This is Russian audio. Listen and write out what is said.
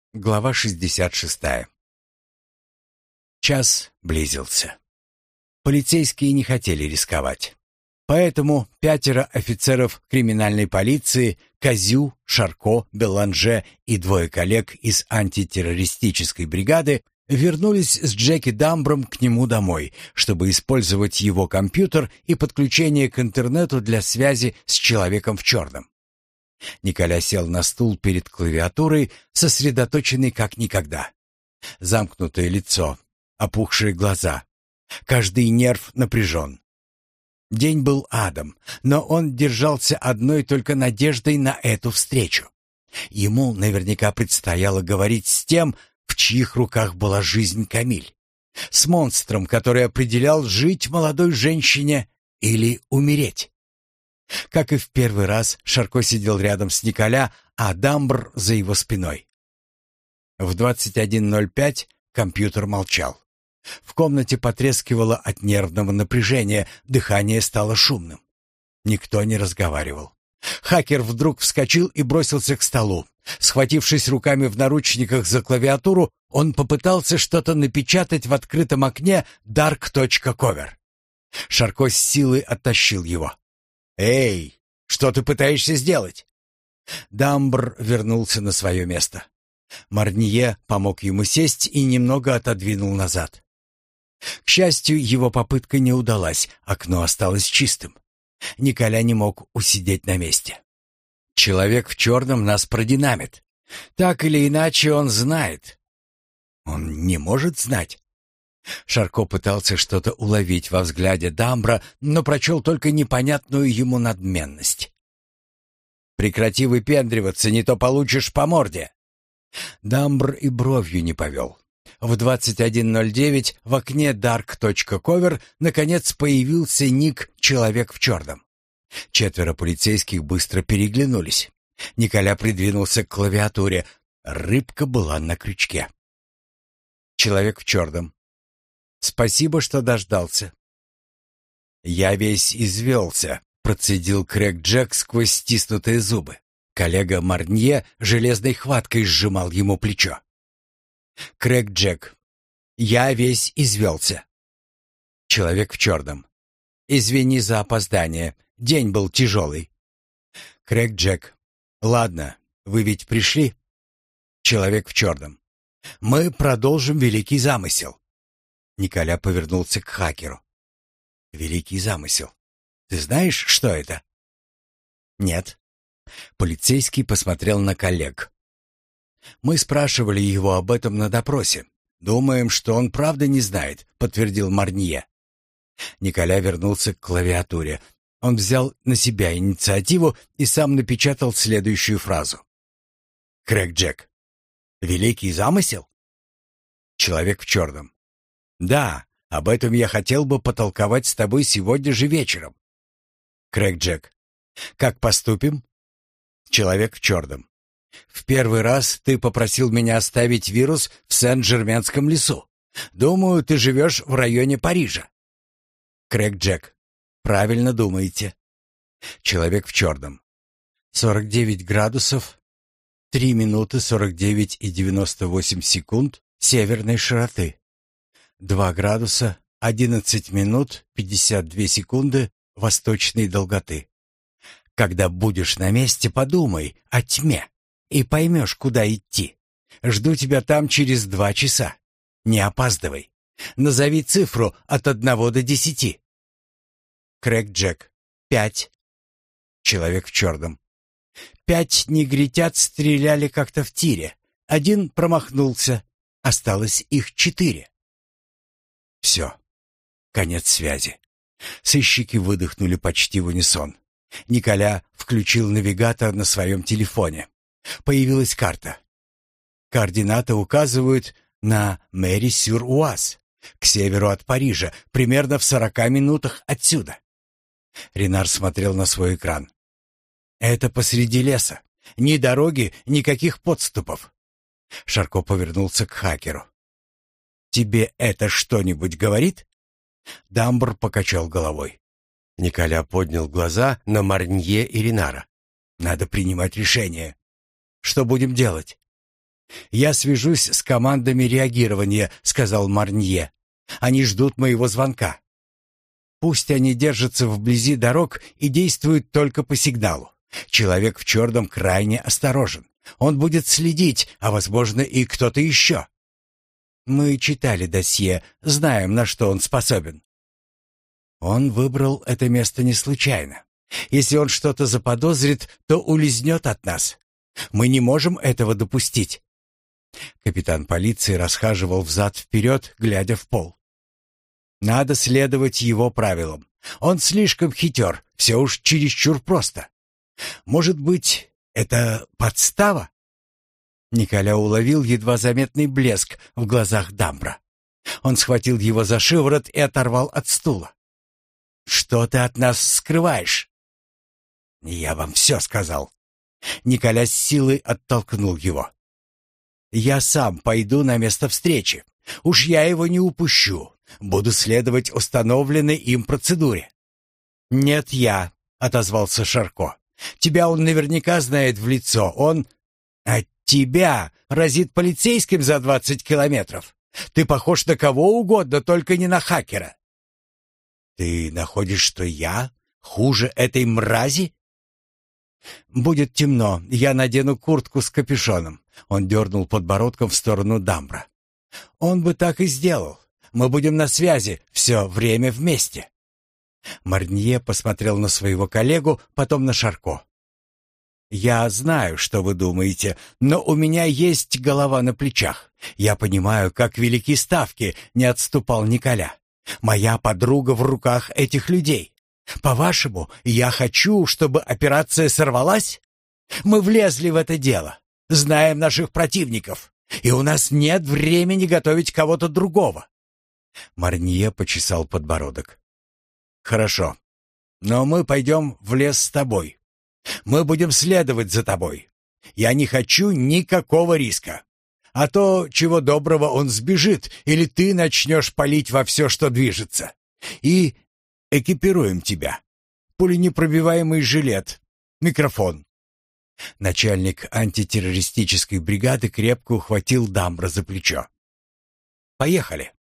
Глава 66. Час близился. Полицейские не хотели рисковать. Поэтому 5 офицеров криминальной полиции, Козю, Шарко, Беланже и 2 коллег из антитеррористической бригады вернулись с Джеки Дамбром к нему домой, чтобы использовать его компьютер и подключение к интернету для связи с человеком в черном. Николя сел на стул перед клавиатурой, сосредоточенный как никогда. Замкнутое лицо, опухшие глаза. Каждый нерв напряжен. День был адом, но он держался одной только надеждой на эту встречу. Ему наверняка предстояло говорить с тем, в чьих руках была жизнь Камиль. С монстром, который определял, жить молодой женщине или умереть. Как и в первый раз, Шарко сидел рядом с Николя, а Дамбр за его спиной. В 21:05 компьютер молчал. В комнате потрескивало от нервного напряжения, дыхание стало шумным. Никто не разговаривал. Хакер вдруг вскочил и бросился к столу. Схватившись руками в наручниках за клавиатуру, он попытался что-то напечатать в открытом окне dark.cover. Шарко с силой оттащил его. «Эй, что ты пытаешься сделать?» Дамбр вернулся на свое место. Марнье помог ему сесть и немного отодвинул назад. К счастью, его попытка не удалась, окно осталось чистым. Николя не мог усидеть на месте. «Человек в черном нас продинамит. Так или иначе он знает». «Он не может знать». Шарко пытался что-то уловить во взгляде Дамбра, но прочел только непонятную ему надменность. «Прекрати выпендриваться, не то получишь по морде». Дамбр и бровью не повел. В 21:09 в окне dark.cover наконец появился ник «Человек в черном». 4 полицейских быстро переглянулись. Николя придвинулся к клавиатуре. Рыбка была на крючке. «Человек в черном. Спасибо, что дождался». «Я весь извелся», — процедил Крэг Джек сквозь стиснутые зубы. Коллега Марнье железной хваткой сжимал ему плечо. Крэг Джек. «Я весь извелся». Человек в черном. «Извини за опоздание. День был тяжелый». Крэг Джек. «Ладно, вы ведь пришли?» Человек в черном. «Мы продолжим великий замысел». Николя повернулся к хакеру. «Великий замысел. Ты знаешь, что это?» «Нет». Полицейский посмотрел на коллег. «Мы спрашивали его об этом на допросе. Думаем, что он правда не знает», — подтвердил Марнье. Николя вернулся к клавиатуре. Он взял на себя инициативу и сам напечатал следующую фразу. Крэг Джек. «Великий замысел?» Человек в черном. «Да, об этом я хотел бы потолковать с тобой сегодня же вечером». Крэг Джек. «Как поступим?» Человек в черном. «В первый раз ты попросил меня оставить вирус в Сен-Жерменском лесу. Думаю, ты живешь в районе Парижа». Крэг Джек. «Правильно думаете». Человек в черном. 49 градусов, 3 минуты 49 и 98 секунд северной широты. 2 градуса, 11 минут, 52 секунды восточной долготы. Когда будешь на месте, подумай о тьме и поймешь, куда идти. Жду тебя там через 2 часа. Не опаздывай. Назови цифру от 1 до 10. Крэг Джек. 5. Человек в черном. 5 негритят стреляли как-то в тире. 1 промахнулся. Осталось их 4. Все. Конец связи. Сыщики выдохнули почти в унисон. Николя включил навигатор на своем телефоне. Появилась карта. Координаты указывают на Мэри-сюр-Уаз, к северу от Парижа, примерно в 40 минутах отсюда. Ренар смотрел на свой экран. «Это посреди леса. Ни дороги, никаких подступов». Шарко повернулся к хакеру. «Тебе это что-нибудь говорит?» Дамбр покачал головой. Николя поднял глаза на Марнье и Ренара. «Надо принимать решение. Что будем делать?» «Я свяжусь с командами реагирования», — сказал Марнье. «Они ждут моего звонка. Пусть они держатся вблизи дорог и действуют только по сигналу. Человек в черном крайне осторожен. Он будет следить, а, возможно, и кто-то еще. Мы читали досье, знаем, на что он способен. Он выбрал это место не случайно. Если он что-то заподозрит, то улизнет от нас. Мы не можем этого допустить». Капитан полиции расхаживал взад-вперед, глядя в пол. «Надо следовать его правилам. Он слишком хитер, все уж чересчур просто. Может быть, это подстава?» Николя уловил едва заметный блеск в глазах Дамбра. Он схватил его за шиворот и оторвал от стула. «Что ты от нас скрываешь?» «Я вам все сказал». Николя с силой оттолкнул его. «Я сам пойду на место встречи. Уж я его не упущу. Буду следовать установленной им процедуре». «Нет, я», — отозвался Шарко. «Тебя он наверняка знает в лицо. Он от тебя разит полицейским за 20 километров. Ты похож на кого угодно, только не на хакера». «Ты находишь, что я хуже этой мрази?» «Будет темно. Я надену куртку с капюшоном». Он дернул подбородком в сторону Дамбра. «Он бы так и сделал. Мы будем на связи все время вместе». Марнье посмотрел на своего коллегу, потом на Шарко. «Я знаю, что вы думаете, но у меня есть голова на плечах. Я понимаю, как велики ставки», — не отступал Николя. «Моя подруга в руках этих людей. По-вашему, я хочу, чтобы операция сорвалась? Мы влезли в это дело, знаем наших противников, и у нас нет времени готовить кого-то другого». Марнье почесал подбородок. «Хорошо, но мы пойдем в лес с тобой. Мы будем следовать за тобой. Я не хочу никакого риска. А то, чего доброго, он сбежит, или ты начнешь палить во все, что движется. И экипируем тебя. Пуленепробиваемый жилет, микрофон». Начальник антитеррористической бригады крепко ухватил Дамбра за плечо. «Поехали».